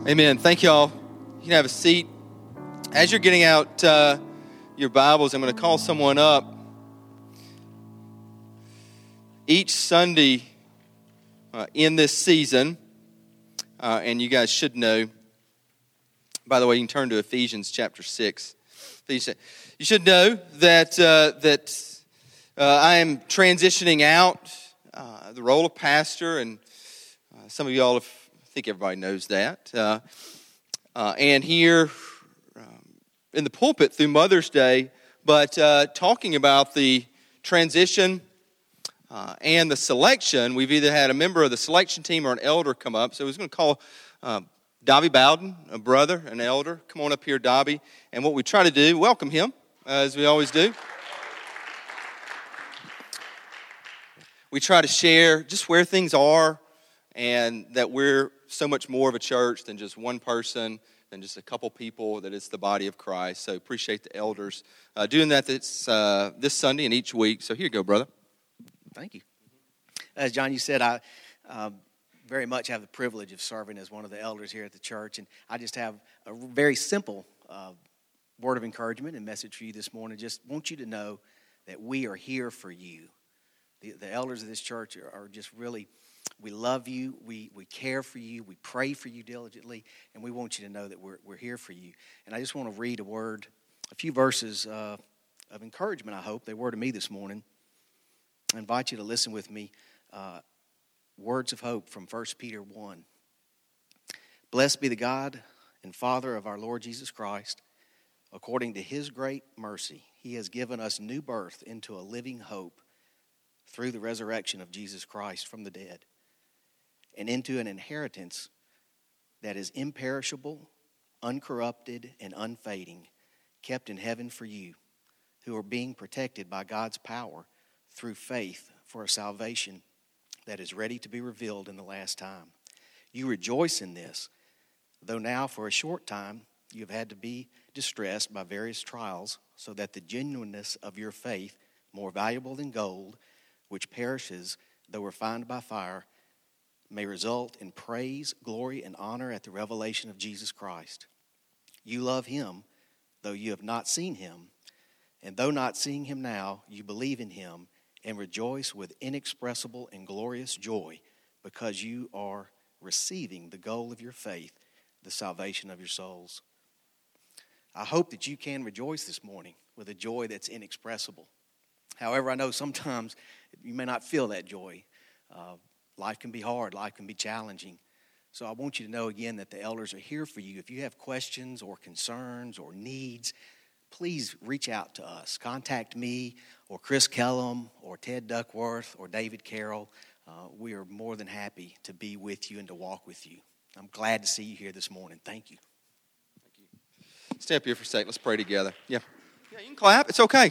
Amen. Thank you all. You can have a seat. As you're getting out your Bibles, I'm going to call someone up. Each Sunday in this season, and you guys should know, by the way, you can turn to Ephesians chapter 6. You should know that I am transitioning out the role of pastor, and some of you all, I think everybody knows that. And here in the pulpit through Mother's Day, but talking about the transition and the selection, we've either had a member of the selection team or an elder come up. So I was going to call Dobby Bowden, a brother, an elder. Come on up here, Dobby. And what we try to do, welcome him, as we always do. We try to share just where things are and that we're so much more of a church than just one person, than just a couple people, that it's the body of Christ. So appreciate the elders doing that this Sunday and each week. So here you go, brother. Thank you. As John, you said, I very much have the privilege of serving as one of the elders here at the church. And I just have a very simple word of encouragement and message for you this morning. Just want you to know that we are here for you. The elders of this church are just really, we love you, we care for you, we pray for you diligently, and we want you to know that we're here for you. And I just want to read a few verses of encouragement, I hope. They were to me this morning. I invite you to listen with me. Words of hope from 1 Peter 1. Blessed be the God and Father of our Lord Jesus Christ. According to his great mercy, he has given us new birth into a living hope through the resurrection of Jesus Christ from the dead, and into an inheritance that is imperishable, uncorrupted, and unfading, kept in heaven for you, who are being protected by God's power through faith for a salvation that is ready to be revealed in the last time. You rejoice in this, though now for a short time you have had to be distressed by various trials, so that the genuineness of your faith, more valuable than gold, which perishes though refined by fire, may result in praise, glory, and honor at the revelation of Jesus Christ. You love him, though you have not seen him, and though not seeing him now, you believe in him and rejoice with inexpressible and glorious joy, because you are receiving the goal of your faith, the salvation of your souls. I hope that you can rejoice this morning with a joy that's inexpressible. However, I know sometimes you may not feel that joy. Life can be hard. Life can be challenging. So I want you to know again that the elders are here for you. If you have questions or concerns or needs, please reach out to us. Contact me or Chris Kellum or Ted Duckworth or David Carroll. We are more than happy to be with you and to walk with you. I'm glad to see you here this morning. Thank you. Thank you. Stay up here for a sec. Let's pray together. Yeah, you can clap. It's okay.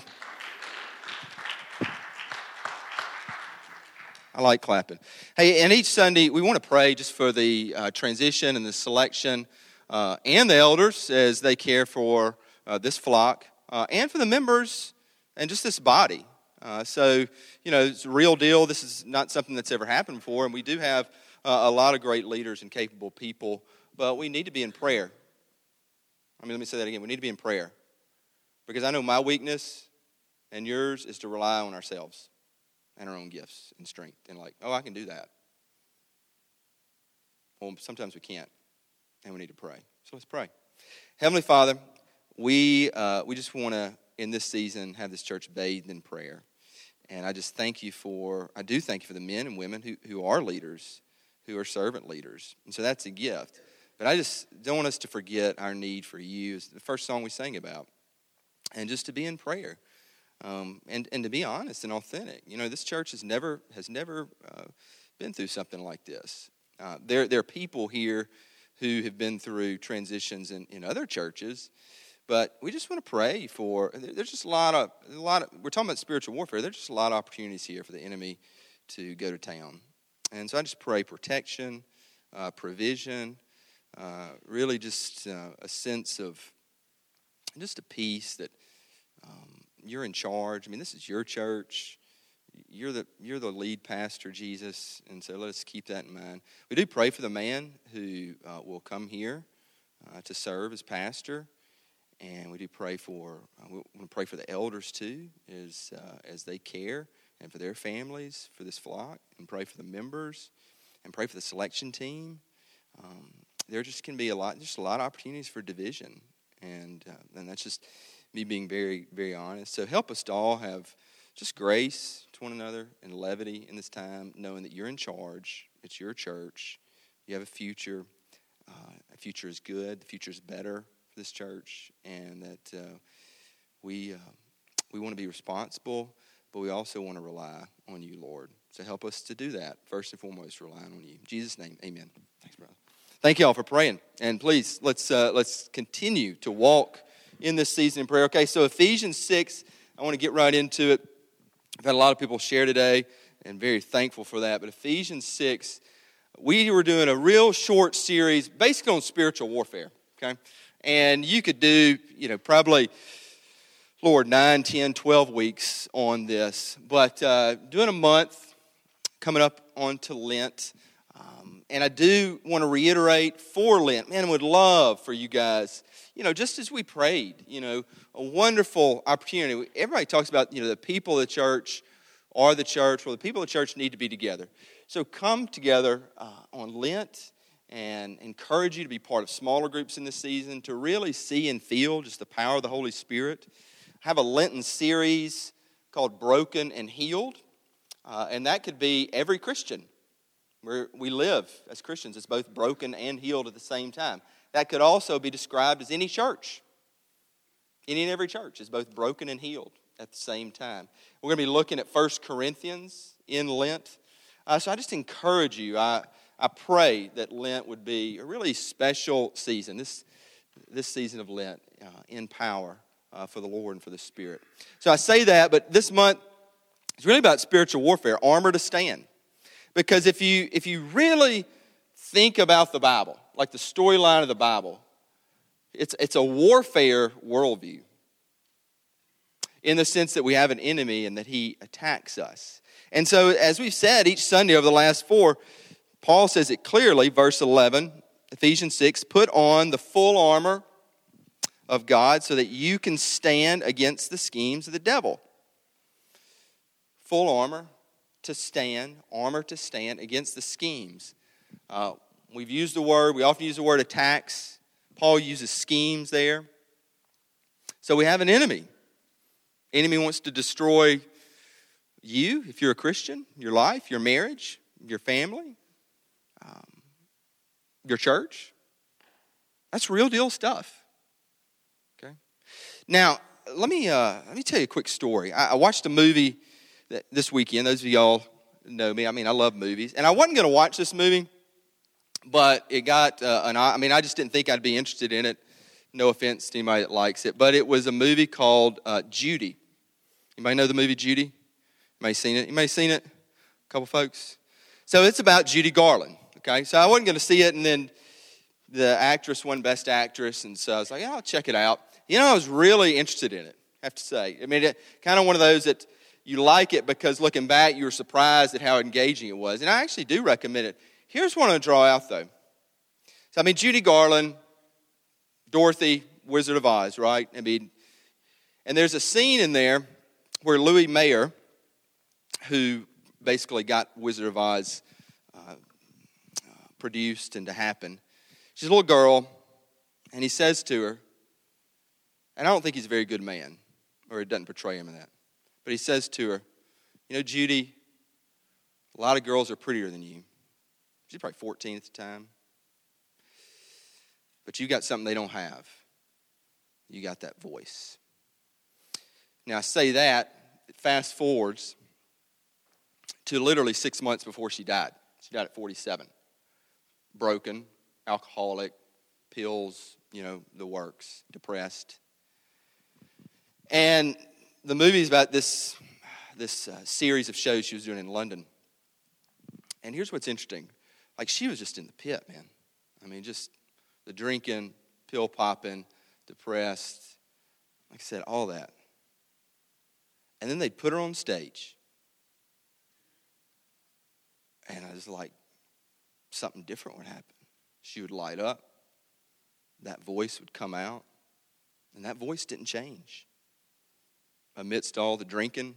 I like clapping. Hey, and each Sunday we want to pray just for the transition and the selection and the elders as they care for this flock and for the members and just this body. So, it's a real deal. This is not something that's ever happened before, and we do have a lot of great leaders and capable people, but we need to be in prayer. Let me say that again. We need to be in prayer, because I know my weakness and yours is to rely on ourselves and our own gifts and strength, and I can do that. Well, sometimes we can't, and we need to pray. So let's pray. Heavenly Father, we just want to, in this season, have this church bathed in prayer. And I just thank you for the men and women who are leaders, who are servant leaders. And so that's a gift. But I just don't want us to forget our need for you. It's the first song we sang about. And just to be in prayer. And to be honest and authentic. This church has never been through something like this. There are people here who have been through transitions in other churches, but we just want to pray for. There's just a lot of. We're talking about spiritual warfare. There's just a lot of opportunities here for the enemy to go to town, and so I just pray protection, provision, really just a sense of just a peace that. You're in charge. This is your church. you're the lead pastor, Jesus, and so let us keep that in mind. We do pray for the man who will come here to serve as pastor, and we do pray for we want to pray for the elders too, as they care, and for their families, for this flock, and pray for the members, and pray for the selection team. There just can be a lot of opportunities for division, and that's just me being very, very honest. So help us to all have just grace to one another and levity in this time, knowing that you're in charge. It's your church. You have a future. The future is good. The future is better for this church, and that we want to be responsible, but we also want to rely on you, Lord. So help us to do that. First and foremost, relying on you. In Jesus' name, amen. Thanks, brother. Thank you all for praying, and please let's continue to walk in this season in prayer. Okay, so Ephesians 6. I want to get right into it. I've had a lot of people share today, and very thankful for that. But Ephesians 6, we were doing a real short series, basically on spiritual warfare. Okay, and you could do, probably, 9, 10, 12 weeks on this. But doing a month, coming up onto Lent. And I do want to reiterate for Lent, man, I would love for you guys, just as we prayed, a wonderful opportunity. Everybody talks about, the people of the church are the church. Well, the people of the church need to be together. So come together on Lent and encourage you to be part of smaller groups in this season, to really see and feel just the power of the Holy Spirit. Have a Lenten series called Broken and Healed, and that could be every Christian. Where we live as Christians, it's both broken and healed at the same time. That could also be described as any church. Any and every church is both broken and healed at the same time. We're going to be looking at 1 Corinthians in Lent. So I just encourage you, I pray that Lent would be a really special season, this season of Lent in power for the Lord and for the Spirit. So I say that, but this month is really about spiritual warfare, armor to stand. Because if you really think about the Bible, like the storyline of the Bible, it's a warfare worldview in the sense that we have an enemy and that he attacks us. And so, as we've said each Sunday over the last 4, Paul says it clearly, verse 11, Ephesians 6, put on the full armor of God so that you can stand against the schemes of the devil. Full armor to stand against the schemes. We often use the word attacks. Paul uses schemes there. So we have an enemy. Enemy wants to destroy you, if you're a Christian, your life, your marriage, your family, your church. That's real deal stuff. Okay. Now, let me tell you a quick story. I watched a movie this weekend. Those of y'all know me. I love movies. And I wasn't going to watch this movie, but it got I just didn't think I'd be interested in it. No offense to anybody that likes it. But it was a movie called Judy. Anybody know the movie Judy? Anybody seen it? Anybody seen it? A couple folks? So it's about Judy Garland. Okay, so I wasn't going to see it, and then the actress won Best Actress, and so I was like, yeah, I'll check it out. I was really interested in it, I have to say. Kind of one of those that you like it because looking back, you were surprised at how engaging it was. And I actually do recommend it. Here's what I want to draw out, though. So, Judy Garland, Dorothy, Wizard of Oz, right? And there's a scene in there where Louis Mayer, who basically got Wizard of Oz produced and to happen, she's a little girl, and he says to her, and I don't think he's a very good man, or it doesn't portray him in that. But he says to her, Judy, a lot of girls are prettier than you. She's probably 14 at the time. But you got something they don't have. You got that voice. Now, I say that, it fast forwards to literally 6 months before she died. She died at 47. Broken, alcoholic, pills, the works, depressed. And the movie is about this series of shows she was doing in London. And here's what's interesting. She was just in the pit, man. Just the drinking, pill popping, depressed. Like I said, all that. And then they'd put her on stage. And I was like, something different would happen. She would light up. That voice would come out. And that voice didn't change. Amidst all the drinking,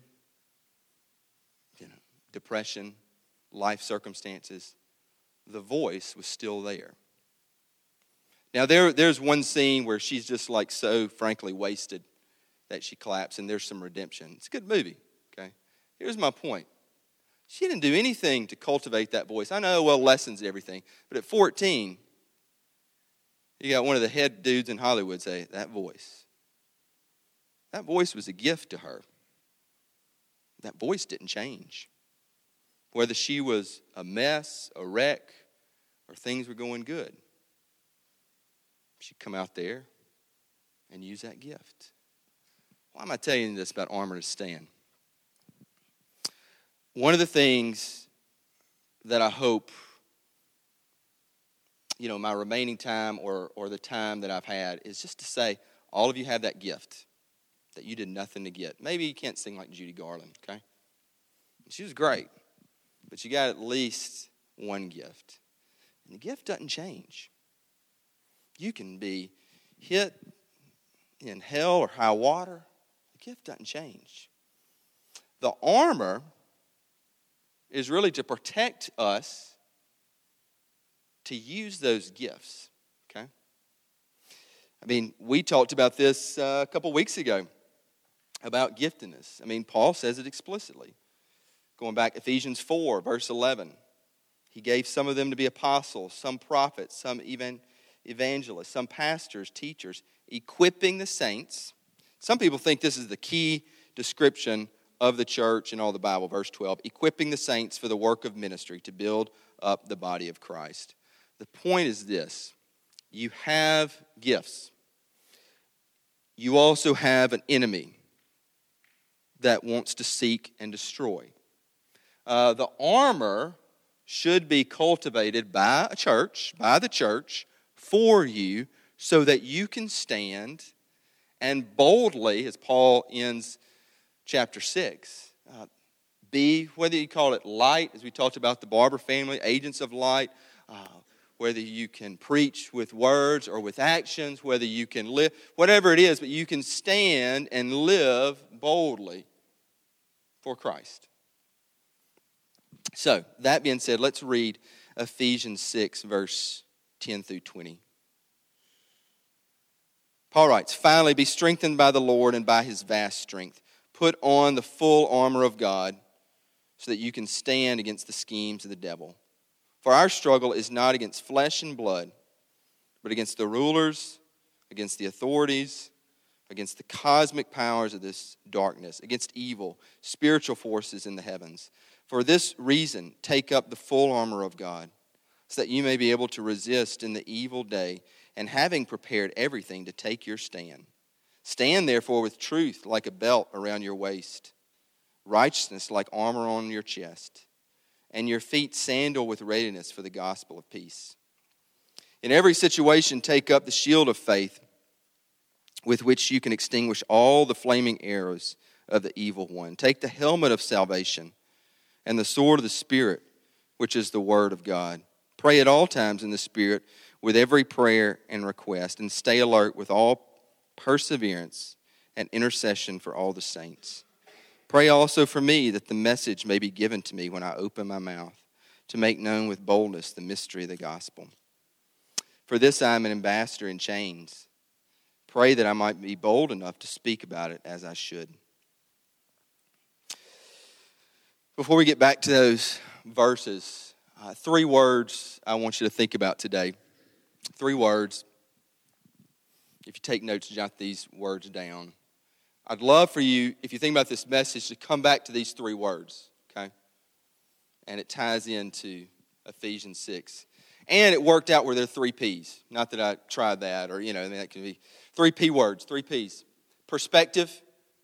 depression, life circumstances, the voice was still there. Now, there's one scene where she's just like so frankly wasted that she collapsed, and there's some redemption. It's a good movie, okay? Here's my point. She didn't do anything to cultivate that voice. I know, lessons and everything, but at 14, you got one of the head dudes in Hollywood say, that voice was a gift to her. That voice didn't change. Whether she was a mess, a wreck, or things were going good, she'd come out there and use that gift. Why am I telling you this about Armor to Stand? One of the things that I hope, my remaining time or the time that I've had is just to say, all of you have that gift that you did nothing to get. Maybe you can't sing like Judy Garland, okay? She was great, but you got at least one gift. And the gift doesn't change. You can be hit in hell or high water. The gift doesn't change. The armor is really to protect us to use those gifts, okay? We talked about this a couple weeks ago about giftedness. Paul says it explicitly. Going back, Ephesians 4, verse 11. He gave some of them to be apostles, some prophets, some evangelists, some pastors, teachers, equipping the saints. Some people think this is the key description of the church in all the Bible, verse 12. Equipping the saints for the work of ministry to build up the body of Christ. The point is this. You have gifts. You also have an enemy that wants to seek and destroy. The armor should be cultivated by a church, by the church, for you, so that you can stand and boldly, as Paul ends chapter 6, be, whether you call it light, as we talked about the Barber family, agents of light, whether you can preach with words or with actions, whether you can live, whatever it is, but you can stand and live boldly for Christ. So, that being said, let's read Ephesians 6, verse 10 through 20. Paul writes, "Finally, be strengthened by the Lord and by his vast strength. Put on the full armor of God so that you can stand against the schemes of the devil. For our struggle is not against flesh and blood, but against the rulers, against the authorities, against the cosmic powers of this darkness, against evil, spiritual forces in the heavens. For this reason, take up the full armor of God, so that you may be able to resist in the evil day, and having prepared everything, to take your stand. Stand therefore with truth like a belt around your waist, righteousness like armor on your chest, and your feet sandal with readiness for the gospel of peace. In every situation, take up the shield of faith, with which you can extinguish all the flaming arrows of the evil one. Take the helmet of salvation and the sword of the Spirit, which is the word of God. Pray at all times in the Spirit with every prayer and request, and stay alert with all perseverance and intercession for all the saints. Pray also for me, that the message may be given to me when I open my mouth, to make known with boldness the mystery of the gospel. For this I am an ambassador in chains. Pray that I might be bold enough to speak about it as I should." Before we get back to those verses, 3 words I want you to think about today. 3 words. If you take notes, jot these words down. I'd love for you, if you think about this message, to come back to these 3 words, okay? And it ties into Ephesians 6. And it worked out where there are 3 P's. Not that I tried that, or, that can be 3 P words, 3 P's. Perspective,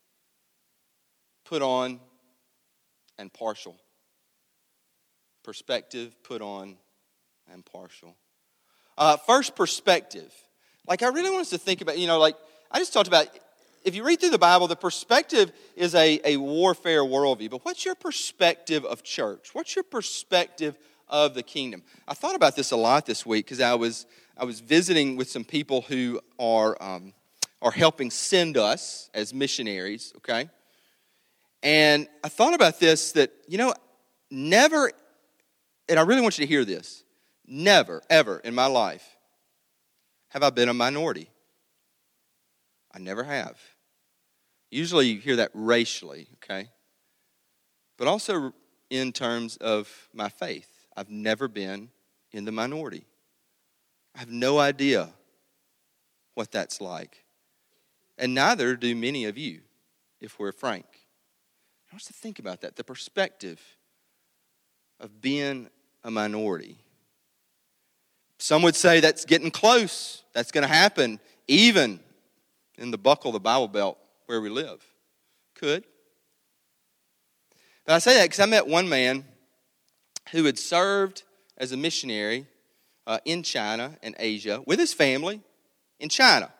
put on, and partial. Perspective, put on, and partial. First, perspective. I really want us to think about, I just talked about if you read through the Bible, the perspective is a warfare worldview. But what's your perspective of church? What's your perspective of the kingdom? I thought about this a lot this week because I was visiting with some people who are helping send us as missionaries, okay? And I thought about this, that, never, and I really want you to hear this, never, ever in my life have I been a minority. I never have. Usually you hear that racially, okay? But also in terms of my faith. I've never been in the minority. I have no idea what that's like. And neither do many of you, if we're frank. I want us to think about that, the perspective of being a minority. Some would say that's getting close. That's going to happen even in the buckle of the Bible Belt where we live. Could. But I say that because I met one man who had served as a missionary in China and Asia with his family in China.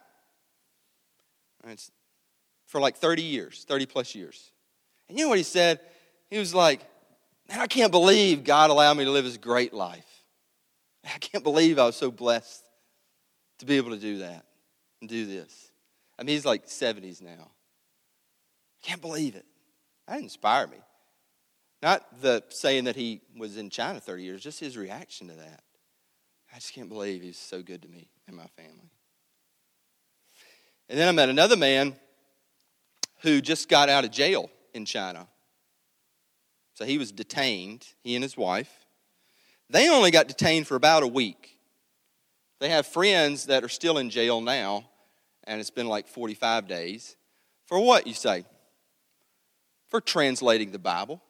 For like 30 plus years. And you know what he said? He was like, man, I can't believe God allowed me to live this great life. I can't believe I was so blessed to be able to do that and do this. I mean, he's like 70s now. I can't believe it. That inspired me. Not the saying that he was in China 30 years, just his reaction to that. I just can't believe he's so good to me and my family. And then I met another man who just got out of jail in China. So he was detained, he and his wife. They only got detained for about a week. They have friends that are still in jail now, and it's been like 45 days. For what, you say? For translating the Bible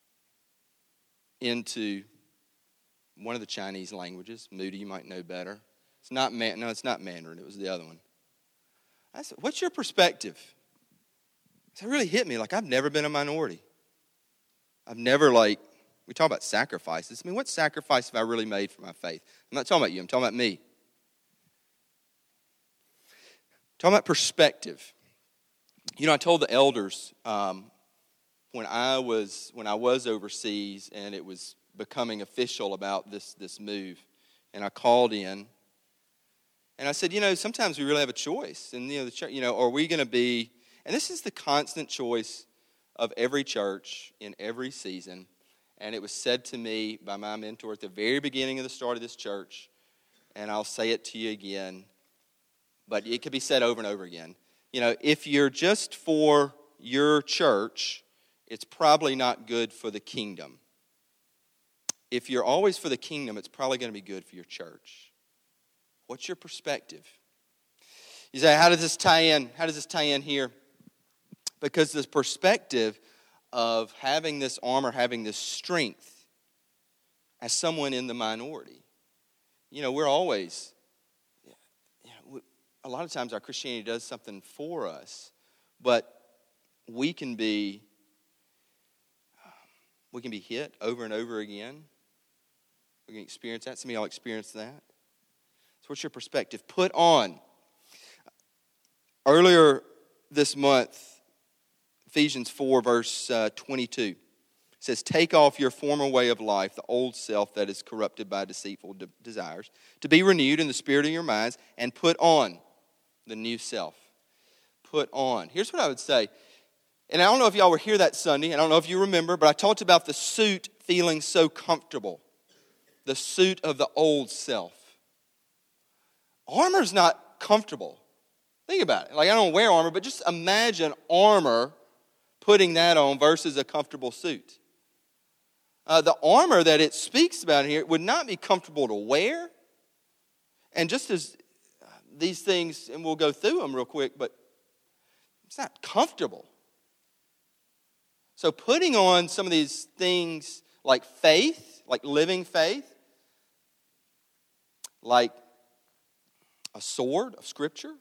into one of the Chinese languages. Moody, you might know better. It's not Mandarin. It was the other one. I said, what's your perspective? So it really hit me. Like, I've never been a minority. I've never, we talk about sacrifices. I mean, what sacrifice have I really made for my faith? I'm not talking about you. I'm talking about me. Talking about perspective. I told the elders when I was overseas and it was becoming official about this move, and I called in and I said, sometimes we really have a choice, and the church, are we going to be? And this is the constant choice of every church in every season. And it was said to me by my mentor at the very beginning of the start of this church, and I'll say it to you again, but it could be said over and over again. If you're just for your church, it's probably not good for the kingdom. If you're always for the kingdom, it's probably going to be good for your church. What's your perspective? You say, how does this tie in? How does this tie in here? Because this perspective of having this armor, having this strength as someone in the minority. We're always, a lot of times our Christianity does something for us, but we can be hit over and over again. We can experience that. Some of y'all experienced that. So what's your perspective? Put on. Earlier this month, Ephesians 4, verse 22 says, take off your former way of life, the old self that is corrupted by deceitful desires, to be renewed in the spirit of your minds, and put on the new self. Put on. Here's what I would say. And I don't know if y'all were here that Sunday. I don't know if you remember, but I talked about the suit feeling so comfortable. The suit of the old self. Armor's not comfortable. Think about it. I don't wear armor, but just imagine armor, putting that on versus a comfortable suit. The armor that it speaks about here would not be comfortable to wear. And just as these things, and we'll go through them real quick, but it's not comfortable. So putting on some of these things like faith, like living faith, like a sword of Scripture,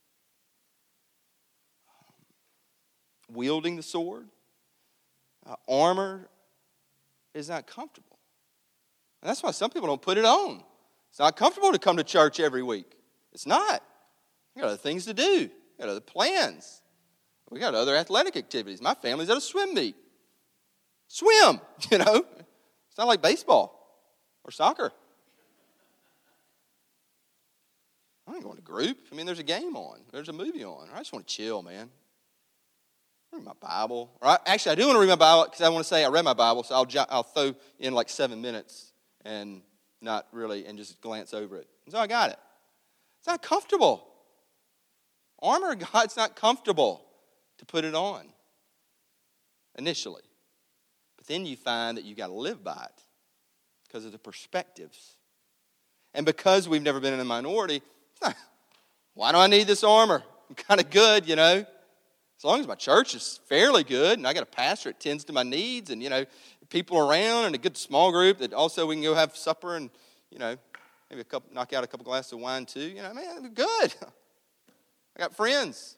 wielding the sword, armor is not comfortable. And that's why some people don't put it on. It's not comfortable to come to church every week. It's not. You got other things to do. You got other plans. We got other athletic activities. My family's at a swim meet. Swim, you know. It's not like baseball or soccer. I ain't going to group. I mean, there's a game on. There's a movie on. I just want to chill, man. I read my Bible. Actually, I do want to read my Bible because I want to say I read my Bible, so I'll throw in like 7 minutes and not really, and just glance over it. And so I got it. It's not comfortable. Armor of God's not comfortable to put it on initially. But then you find that you got to live by it because of the perspectives. And because we've never been in a minority, why do I need this armor? I'm kind of good, you know. As long as my church is fairly good and I got a pastor that tends to my needs and, you know, people around and a good small group that also we can go have supper and, you know, maybe knock out a couple glasses of wine too. You know, man, I'm good. I got friends.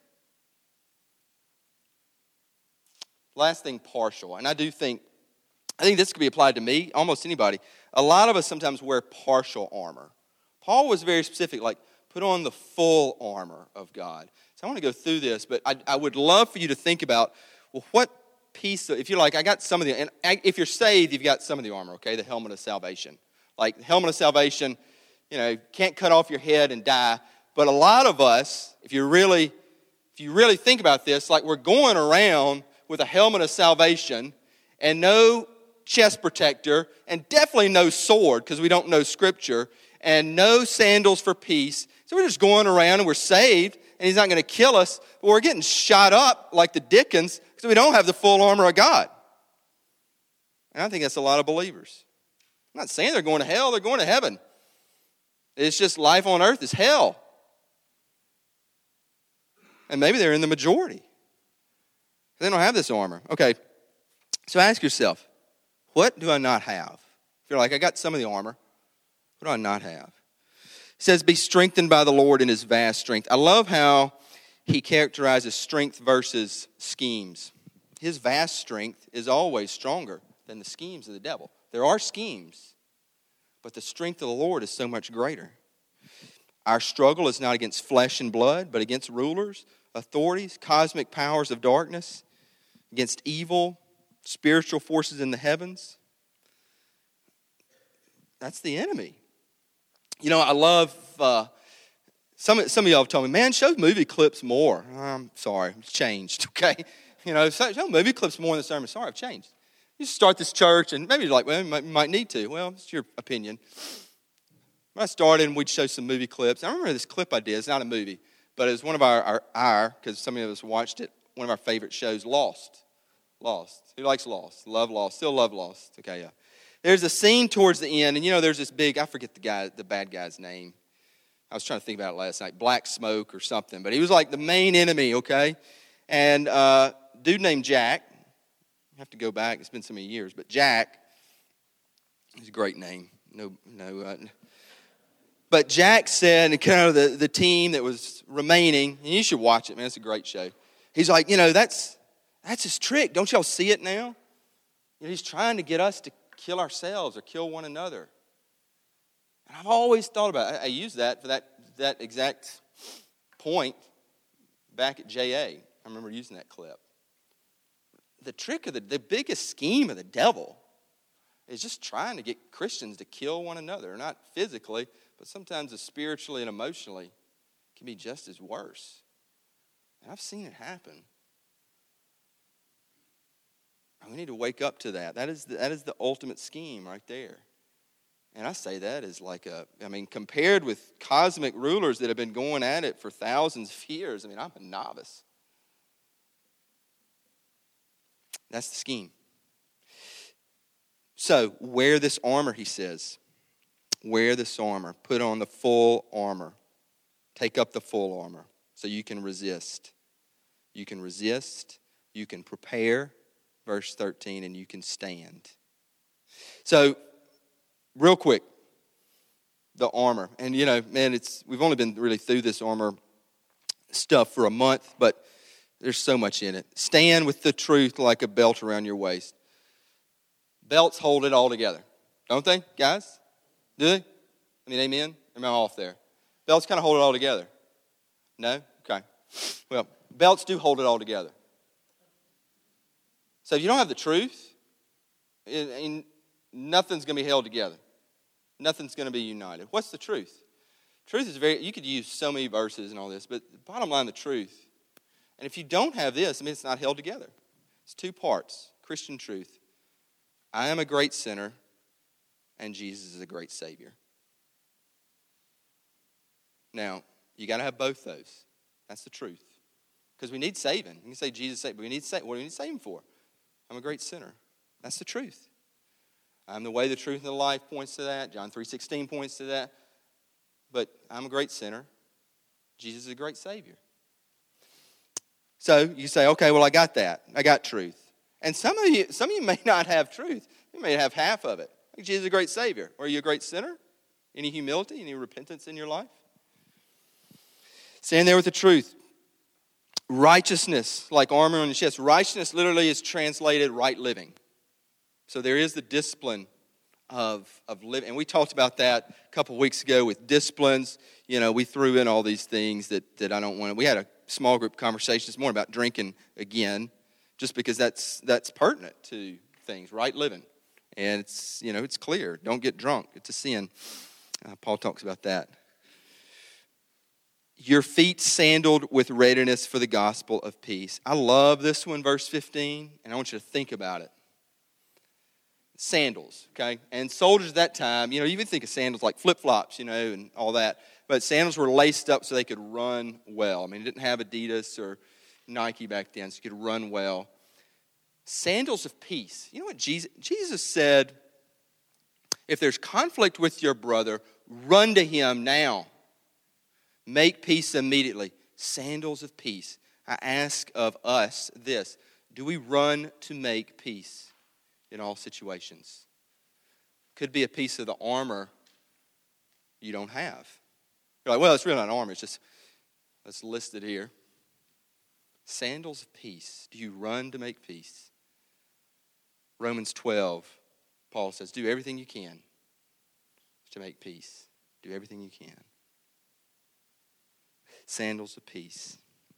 Last thing, partial. And I think this could be applied to me, almost anybody. A lot of us sometimes wear partial armor. Paul was very specific, like put on the full armor of God. So I want to go through this, but I would love for you to think about, well, what piece, if you're like, I got some of the, and if you're saved, you've got some of the armor, okay, the helmet of salvation. Like the helmet of salvation, you know, can't cut off your head and die. But a lot of us, if you really think about this, like we're going around with a helmet of salvation and no chest protector and definitely no sword because we don't know Scripture and no sandals for peace. So we're just going around and we're saved and He's not going to kill us, but we're getting shot up like the Dickens because we don't have the full armor of God. And I think that's a lot of believers. I'm not saying they're going to hell, they're going to heaven. It's just life on earth is hell. And maybe they're in the majority. They don't have this armor. Okay, so ask yourself, what do I not have? If you're like, I got some of the armor, what do I not have? It says, be strengthened by the Lord in His vast strength. I love how he characterizes strength versus schemes. His vast strength is always stronger than the schemes of the devil. There are schemes, but the strength of the Lord is so much greater. Our struggle is not against flesh and blood, but against rulers, authorities, cosmic powers of darkness, against evil, spiritual forces in the heavens. That's the enemy. You know, I love, some of y'all have told me, man, show movie clips more. I'm sorry, it's changed, okay? You know, show movie clips more in the sermon. Sorry, I've changed. You start this church, and maybe you're like, well, you might need to. Well, it's your opinion. When I started, we'd show some movie clips. I remember this clip I did. It's not a movie, but it was one of our because some of us watched it, one of our favorite shows, Lost. Lost. Who likes Lost? Love Lost. Still love Lost. Okay, yeah. There's a scene towards the end, and you know, there's this big, I forget the bad guy's name. I was trying to think about it last night. Black Smoke or something. But he was like the main enemy, okay? And dude named Jack, I have to go back. It's been so many years. But Jack, he's a great name. But Jack said, and kind of the team that was remaining, and you should watch it, man. It's a great show. He's like, you know, that's his trick. Don't y'all see it now? You know, he's trying to get us to kill ourselves or kill one another. And I've always thought about it. I used that for that exact point back at JA. I remember using that clip. The trick of the biggest scheme of the devil is just trying to get Christians to kill one another. Not physically, but sometimes spiritually and emotionally can be just as worse. And I've seen it happen. We need to wake up to that. That is the ultimate scheme right there. And I say that as compared with cosmic rulers that have been going at it for thousands of years, I'm a novice. That's the scheme. So, wear this armor, he says. Wear this armor. Put on the full armor. Take up the full armor so you can resist. You can resist. You can prepare. Verse 13, and you can stand. So, real quick, the armor. And, you know, man, we've only been really through this armor stuff for a month, but there's so much in it. Stand with the truth like a belt around your waist. Belts hold it all together, don't they, guys? Do they? Amen? Am I off there? Belts kind of hold it all together. No? Okay. Well, belts do hold it all together. So if you don't have the truth, nothing's going to be held together. Nothing's going to be united. What's the truth? Truth is you could use so many verses and all this, but the bottom line, the truth. And if you don't have this, it's not held together. It's two parts. Christian truth. I am a great sinner, and Jesus is a great Savior. Now, you got to have both those. That's the truth. Because we need saving. You can say Jesus saved, but we need saving. What do we need saving for? I'm a great sinner. That's the truth. I'm the way, the truth, and the life points to that. John 3:16 points to that. But I'm a great sinner. Jesus is a great Savior. So you say, okay, well, I got that. I got truth. And some of you may not have truth. You may have half of it. Like Jesus is a great Savior. Are you a great sinner? Any humility, any repentance in your life? Stand there with the truth. Righteousness, like armor on your chest. Righteousness literally is translated right living. So there is the discipline of living. And we talked about that a couple weeks ago with disciplines. We threw in all these things that I don't want to. We had a small group conversation this morning about drinking again, just because that's pertinent to things, right living. And it's clear. Don't get drunk. It's a sin. Paul talks about that. Your feet sandaled with readiness for the gospel of peace. I love this one, verse 15, and I want you to think about it. Sandals, okay? And soldiers at that time, you even think of sandals like flip-flops, and all that. But sandals were laced up so they could run well. It didn't have Adidas or Nike back then, so you could run well. Sandals of peace. You know what Jesus said? If there's conflict with your brother, run to him now. Make peace immediately. Sandals of peace. I ask of us this. Do we run to make peace in all situations? Could be a piece of the armor you don't have. You're like, well, it's really not armor. It's just, let's list it here. Sandals of peace. Do you run to make peace? Romans 12, Paul says, do everything you can to make peace. Do everything you can. Sandals of peace.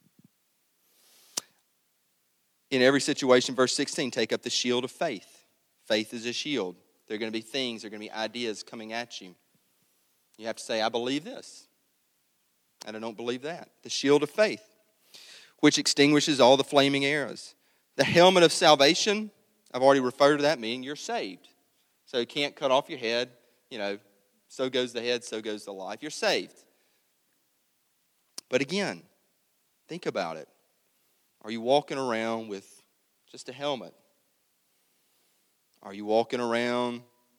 In every situation, verse 16, take up the shield of faith. Faith is a shield. There are going to be things, there are going to be ideas coming at you. You have to say, I believe this, and I don't believe that. The shield of faith, which extinguishes all the flaming arrows. The helmet of salvation, I've already referred to that, meaning you're saved. So you can't cut off your head. So goes the head, so goes the life. You're saved. But again, think about it. Are you walking around with just a helmet? Are you walking around,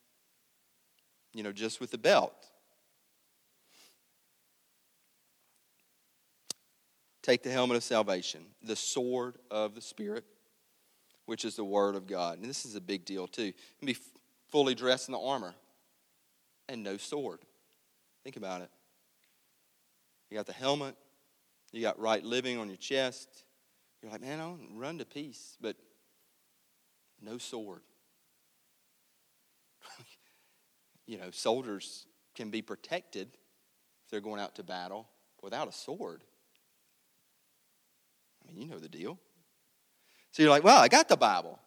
just with a belt? Take the helmet of salvation, the sword of the Spirit, which is the Word of God. And this is a big deal too. You can be fully dressed in the armor and no sword. Think about it. You got the helmet. You got right living on your chest. You're like, man, I want to run to peace, but no sword. Soldiers can be protected if they're going out to battle without a sword. You know the deal. So you're like, well, I got the Bible.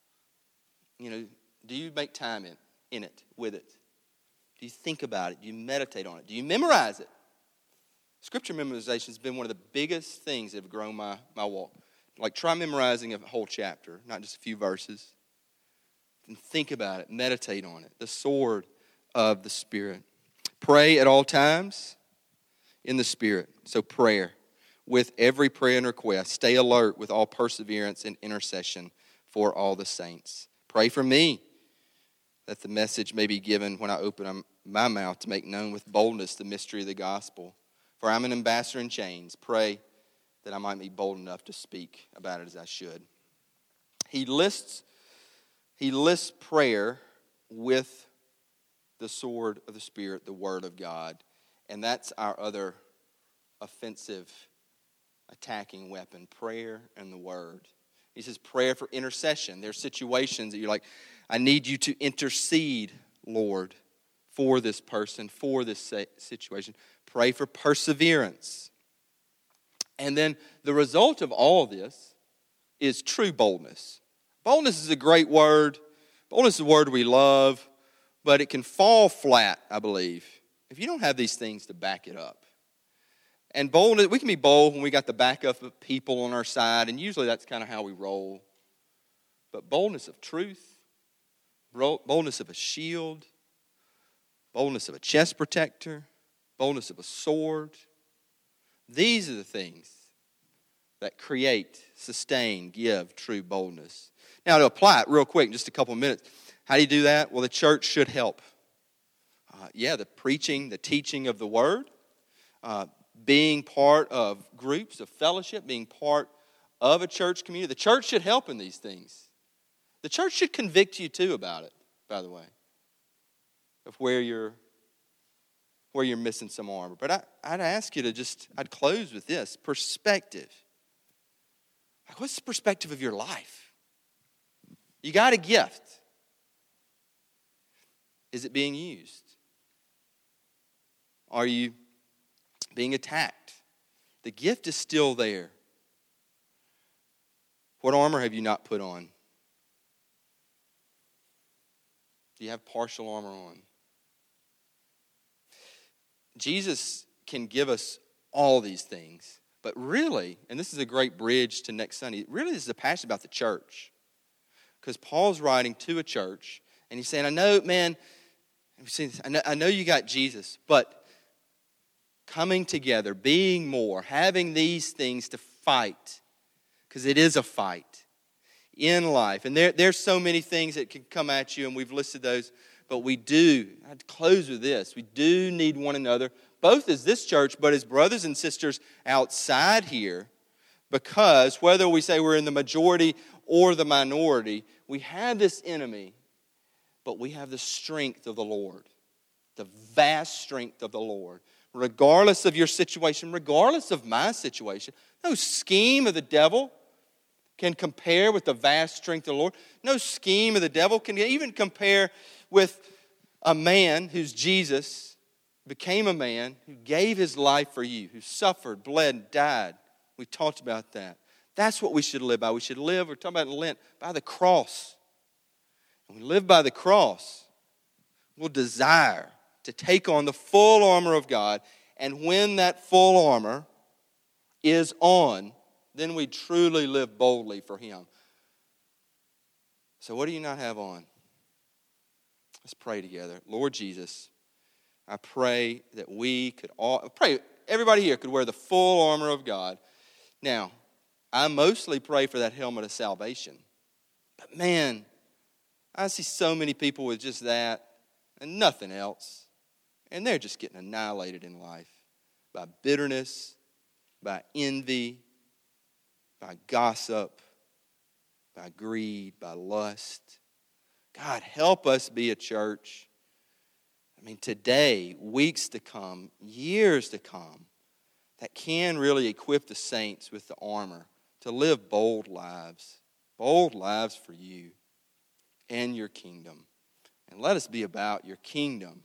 Do you make time in it, with it? Do you think about it? Do you meditate on it? Do you memorize it? Scripture memorization has been one of the biggest things that have grown my walk. Like, try memorizing a whole chapter, not just a few verses. And think about it. Meditate on it. The sword of the Spirit. Pray at all times in the Spirit. So prayer. With every prayer and request. Stay alert with all perseverance and intercession for all the saints. Pray for me that the message may be given when I open my mouth to make known with boldness the mystery of the gospel. For I'm an ambassador in chains. Pray that I might be bold enough to speak about it as I should. He lists prayer with the sword of the Spirit, the Word of God. And that's our other offensive attacking weapon, prayer and the Word. He says prayer for intercession. There's situations that you're like, I need you to intercede, Lord, for this person, for this situation. Pray for perseverance. And then the result of all of this is true boldness. Boldness is a great word. Boldness is a word we love, but it can fall flat, I believe, if you don't have these things to back it up. And boldness, we can be bold when we got the backup of people on our side, and usually that's kind of how we roll. But boldness of truth, boldness of a shield, boldness of a chest protector, boldness of a sword, these are the things that create, sustain, give true boldness. Now, to apply it real quick, in just a couple of minutes, how do you do that? Well, the church should help. The preaching, the teaching of the word, being part of groups of fellowship, being part of a church community. The church should help in these things. The church should convict you too about it, by the way, of where you're missing some armor. But I'd ask you to I'd close with this, perspective. Like, what's the perspective of your life? You got a gift. Is it being used? Are you being attacked? The gift is still there. What armor have you not put on? Do you have partial armor on? Jesus can give us all these things, but really, and this is a great bridge to next Sunday, really this is a passage about the church. Because Paul's writing to a church, and he's saying, I know you got Jesus, but coming together, being more, having these things to fight, because it is a fight in life. And there's so many things that can come at you, and we've listed those, but I'd close with this, we do need one another, both as this church, but as brothers and sisters outside here, because whether we say we're in the majority or the minority, we have this enemy, but we have the strength of the Lord, the vast strength of the Lord. Regardless of your situation, regardless of my situation, no scheme of the devil can compare with the vast strength of the Lord. No scheme of the devil can even compare with a man who's Jesus, became a man, who gave his life for you, who suffered, bled, and died. We talked about that. That's what we should live by. We should live, we're talking about Lent, by the cross. And we live by the cross, we'll desire to take on the full armor of God. And when that full armor is on, then we truly live boldly for Him. So what do you not have on? Let's pray together. Lord Jesus, I pray that we could everybody here could wear the full armor of God. Now, I mostly pray for that helmet of salvation. But man, I see so many people with just that and nothing else. And they're just getting annihilated in life by bitterness, by envy, by gossip, by greed, by lust. God, help us be a church. Today, weeks to come, years to come, that can really equip the saints with the armor to live bold lives for you and your kingdom. And let us be about your kingdom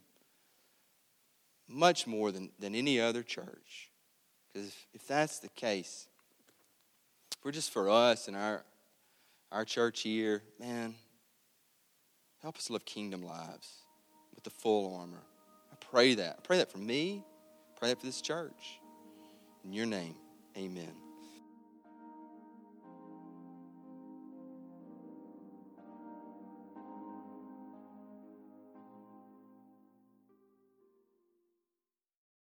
much more than any other church. Because if that's the case, if we're just for us and our church here, man, help us live kingdom lives with the full armor. I pray that. I pray that for me. I pray that for this church. In your name, amen.